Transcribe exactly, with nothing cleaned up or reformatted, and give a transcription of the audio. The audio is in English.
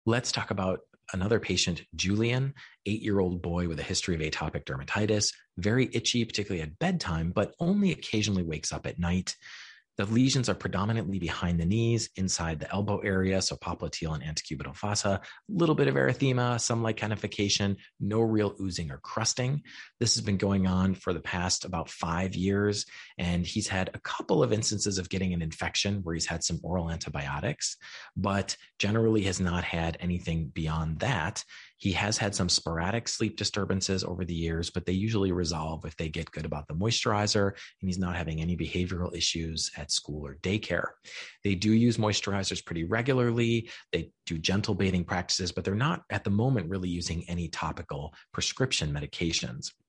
Let's talk about another patient, Julian, eight-year-old boy with a history of atopic dermatitis, very itchy, particularly at bedtime, but only occasionally wakes up at night. The lesions are predominantly behind the knees, inside the elbow area, so popliteal and antecubital fossa, a little bit of erythema, some lichenification, no real oozing or crusting. This has been going on for the past about five years, and he's had a couple of instances of getting an infection where he's had some oral antibiotics, but generally has not had anything beyond that. He has had some sporadic sleep disturbances over the years, but they usually resolve if they get good about the moisturizer, and he's not having any behavioral issues at school or daycare. They do use moisturizers pretty regularly. They do gentle bathing practices, but they're not at the moment really using any topical prescription medications.